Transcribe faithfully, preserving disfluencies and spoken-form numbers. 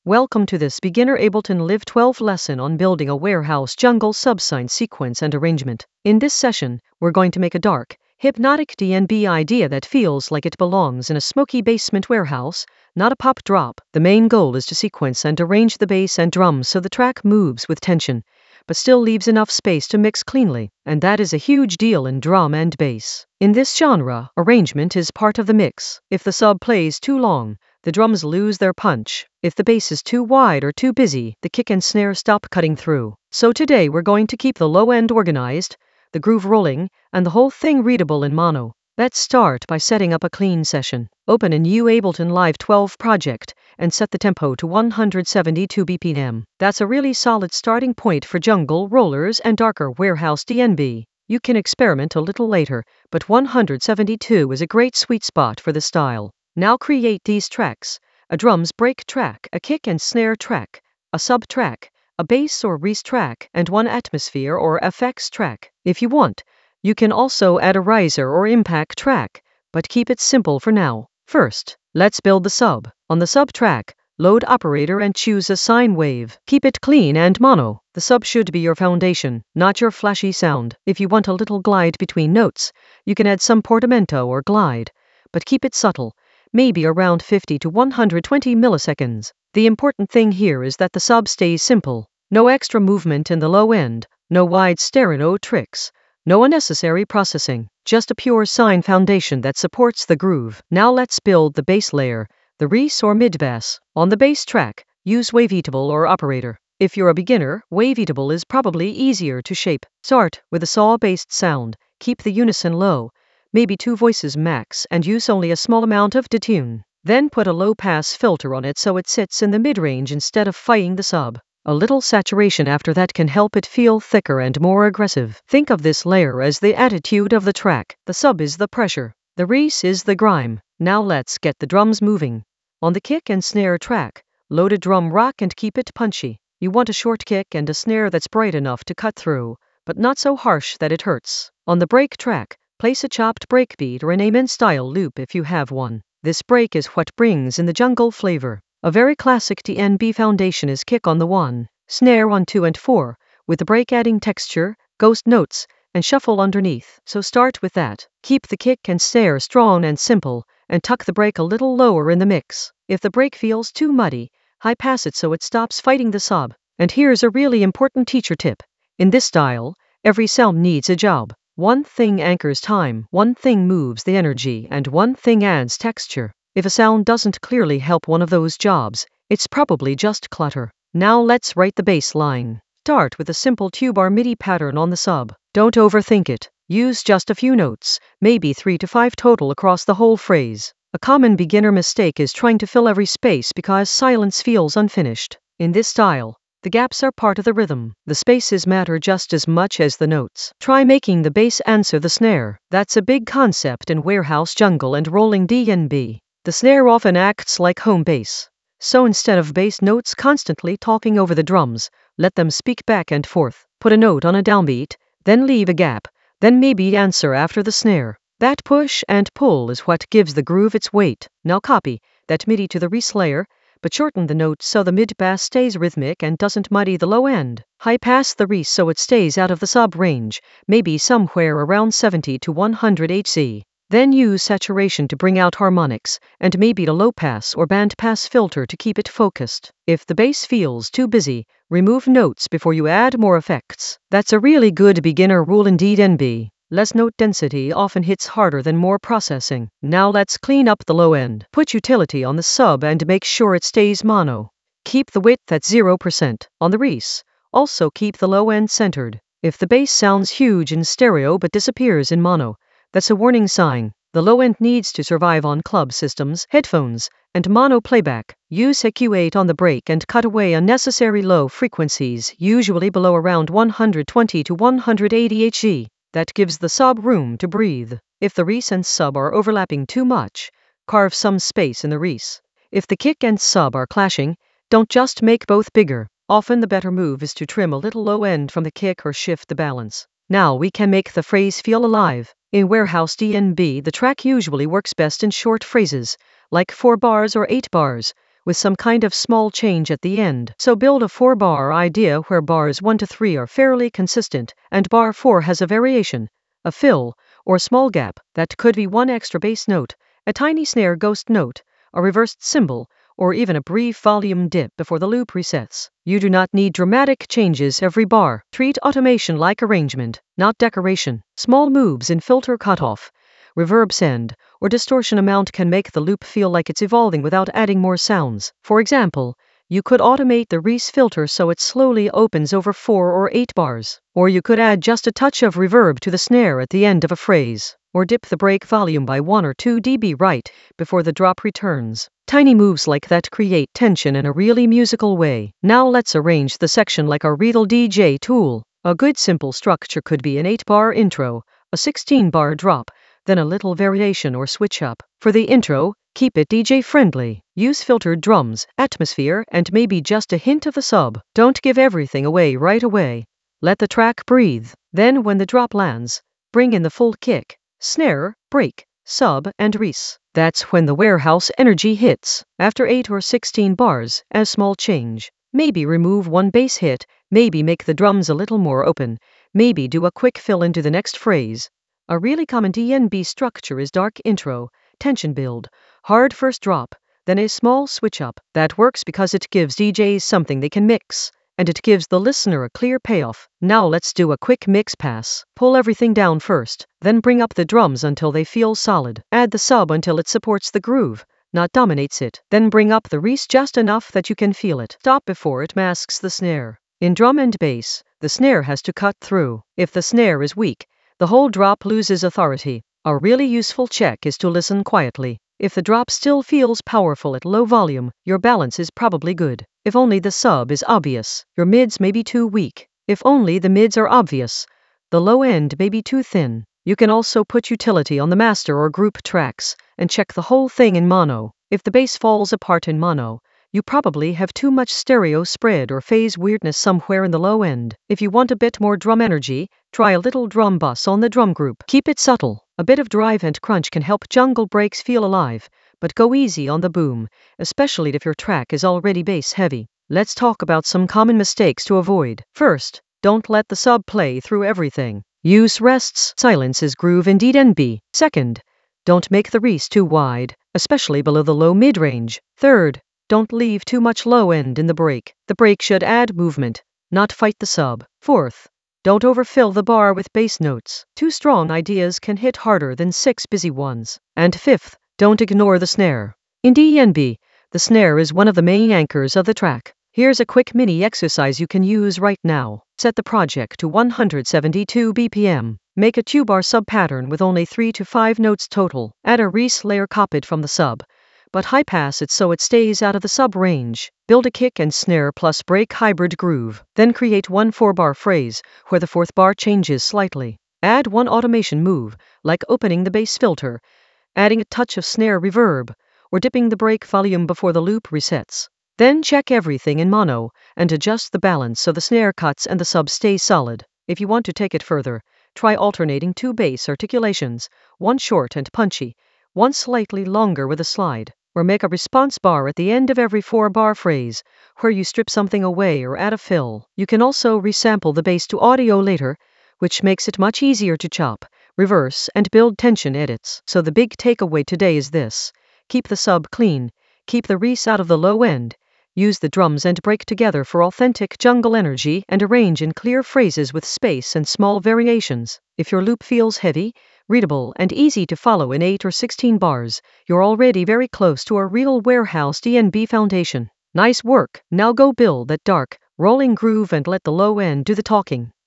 Welcome to this beginner Ableton Live twelve lesson on building a warehouse jungle subsign sequence and arrangement. In this session, we're going to make a dark, hypnotic D N B idea that feels like it belongs in a smoky basement warehouse, not a pop drop. The main goal is to sequence and arrange the bass and drums so the track moves with tension, but still leaves enough space to mix cleanly, and that is a huge deal in drum and bass. In this genre, arrangement is part of the mix. If the sub plays too long, the drums lose their punch. If the bass is too wide or too busy, the kick and snare stop cutting through. So today we're going to keep the low end organized, the groove rolling, and the whole thing readable in mono. Let's start by setting up a clean session. Open a new Ableton Live twelve project and set the tempo to one hundred seventy-two B P M. That's a really solid starting point for jungle rollers and darker warehouse D N B. You can experiment a little later, but one hundred seventy-two is a great sweet spot for the style. Now create these tracks: a drums break track, a kick and snare track, a sub track, a bass or reese track, and one atmosphere or F X track. If you want, you can also add a riser or impact track, but keep it simple for now. First, let's build the sub. On the sub track, load operator and choose a sine wave. Keep it clean and mono. The sub should be your foundation, not your flashy sound. If you want a little glide between notes, you can add some portamento or glide, but keep it subtle, maybe around fifty to one hundred twenty milliseconds. The important thing here is that the sub stays simple. No extra movement in the low end, no wide stereo tricks, no unnecessary processing, just a pure sine foundation that supports the groove. Now let's build the bass layer, the reese or mid bass. On the bass track, use waveatable or operator. If you're a beginner, waveatable is probably easier to shape. Start with a saw-based sound, keep the unison low, maybe two voices max, and use only a small amount of detune. Then put a low-pass filter on it so it sits in the mid-range instead of fighting the sub. A little saturation after that can help it feel thicker and more aggressive. Think of this layer as the attitude of the track. The sub is the pressure. The reese is the grime. Now let's get the drums moving. On the kick and snare track, load a drum rock and keep it punchy. You want a short kick and a snare that's bright enough to cut through, but not so harsh that it hurts. On the break track, place a chopped breakbeat or an amen-style loop if you have one. This break is what brings in the jungle flavor. A very classic D N B foundation is kick on the one, snare on two and four, with the break adding texture, ghost notes, and shuffle underneath. So start with that. Keep the kick and snare strong and simple, and tuck the break a little lower in the mix. If the break feels too muddy, high pass it so it stops fighting the sub. And here's a really important teacher tip. In this style, every sound needs a job. One thing anchors time, one thing moves the energy, and one thing adds texture. If a sound doesn't clearly help one of those jobs, it's probably just clutter. Now let's write the bass line. Start with a simple two-bar MIDI pattern on the sub. Don't overthink it. Use just a few notes, maybe three to five total across the whole phrase. A common beginner mistake is trying to fill every space because silence feels unfinished. In this style, the gaps are part of the rhythm. The spaces matter just as much as the notes. Try making the bass answer the snare. That's a big concept in warehouse jungle and rolling D N B. The snare often acts like home base. So instead of bass notes constantly talking over the drums, let them speak back and forth. Put a note on a downbeat, then leave a gap, then maybe answer after the snare. That push and pull is what gives the groove its weight. Now copy that MIDI to the reese layer, but shorten the note so the mid-bass stays rhythmic and doesn't muddy the low end. High pass the reese so it stays out of the sub range, maybe somewhere around seventy to one hundred hertz. Then use saturation to bring out harmonics, and maybe a low pass or band pass filter to keep it focused. If the bass feels too busy, remove notes before you add more effects. That's a really good beginner rule in D N B. Less note density often hits harder than more processing. Now let's clean up the low end. Put utility on the sub and make sure it stays mono. Keep the width at zero percent. On the reese, also keep the low end centered. If the bass sounds huge in stereo but disappears in mono, that's a warning sign. The low end needs to survive on club systems, headphones, and mono playback. Use E Q eight on the break and cut away unnecessary low frequencies, usually below around one hundred twenty to one hundred eighty hertz. That gives the sub room to breathe. If the reese and sub are overlapping too much, carve some space in the reese. If the kick and sub are clashing, don't just make both bigger. Often the better move is to trim a little low end from the kick or shift the balance. Now we can make the phrase feel alive. In warehouse D N B, the track usually works best in short phrases, like four bars or eight bars, with some kind of small change at the end. So build a four-bar idea where bars one to three are fairly consistent, and bar four has a variation, a fill, or small gap that could be one extra bass note, a tiny snare ghost note, a reversed cymbal, or even a brief volume dip before the loop resets. You do not need dramatic changes every bar. Treat automation like arrangement, not decoration. Small moves in filter cutoff, reverb send, or distortion amount can make the loop feel like it's evolving without adding more sounds. For example, you could automate the Reese filter so it slowly opens over four or eight bars. Or you could add just a touch of reverb to the snare at the end of a phrase. Or dip the break volume by one or two decibels right before the drop returns. Tiny moves like that create tension in a really musical way. Now let's arrange the section like a real D J tool. A good simple structure could be an eight-bar intro, a sixteen-bar drop, then a little variation or switch up. For the intro, keep it D J-friendly. Use filtered drums, atmosphere, and maybe just a hint of the sub. Don't give everything away right away. Let the track breathe. Then when the drop lands, bring in the full kick, snare, break, sub, and Reese. That's when the warehouse energy hits. After eight or sixteen bars, a small change. Maybe remove one bass hit, maybe make the drums a little more open, maybe do a quick fill into the next phrase. A really common D N B structure is dark intro, tension build, hard first drop, then a small switch up. That works because it gives D Js something they can mix, and it gives the listener a clear payoff. Now let's do a quick mix pass. Pull everything down first, then bring up the drums until they feel solid. Add the sub until it supports the groove, not dominates it. Then bring up the Reese just enough that you can feel it. Stop before it masks the snare. In drum and bass, the snare has to cut through. If the snare is weak, the whole drop loses authority. A really useful check is to listen quietly. If the drop still feels powerful at low volume, your balance is probably good. If only the sub is obvious, your mids may be too weak. If only the mids are obvious, the low end may be too thin. You can also put utility on the master or group tracks, and check the whole thing in mono. If the bass falls apart in mono, you probably have too much stereo spread or phase weirdness somewhere in the low end. If you want a bit more drum energy, try a little drum bus on the drum group. Keep it subtle. A bit of drive and crunch can help jungle breaks feel alive, but go easy on the boom, especially if your track is already bass heavy. Let's talk about some common mistakes to avoid. First, don't let the sub play through everything. Use rests, silences, groove in D N B. Second, don't make the Reese too wide, especially below the low mid-range. Third, don't leave too much low end in the break. The break should add movement, not fight the sub. Fourth, don't overfill the bar with bass notes. Two strong ideas can hit harder than six busy ones. And fifth, don't ignore the snare. In D N B, the snare is one of the main anchors of the track. Here's a quick mini exercise you can use right now. Set the project to one hundred seventy-two B P M. Make a two-bar sub pattern with only three to five notes total. Add a Reese layer copied from the sub, but high pass it so it stays out of the sub range. Build a kick and snare plus break hybrid groove. Then create one four-bar phrase where the fourth bar changes slightly. Add one automation move, like opening the bass filter, adding a touch of snare reverb, or dipping the break volume before the loop resets. Then check everything in mono and adjust the balance so the snare cuts and the sub stay solid. If you want to take it further, try alternating two bass articulations, one short and punchy, one slightly longer with a slide. Or make a response bar at the end of every four-bar phrase, where you strip something away or add a fill. You can also resample the bass to audio later, which makes it much easier to chop, reverse, and build tension edits. So the big takeaway today is this: keep the sub clean, keep the Reese out of the low end, use the drums and break together for authentic jungle energy, and arrange in clear phrases with space and small variations. If your loop feels heavy, readable, and easy to follow in eight or sixteen bars, you're already very close to a real warehouse D N B foundation. Nice work. Now go build that dark, rolling groove and let the low end do the talking.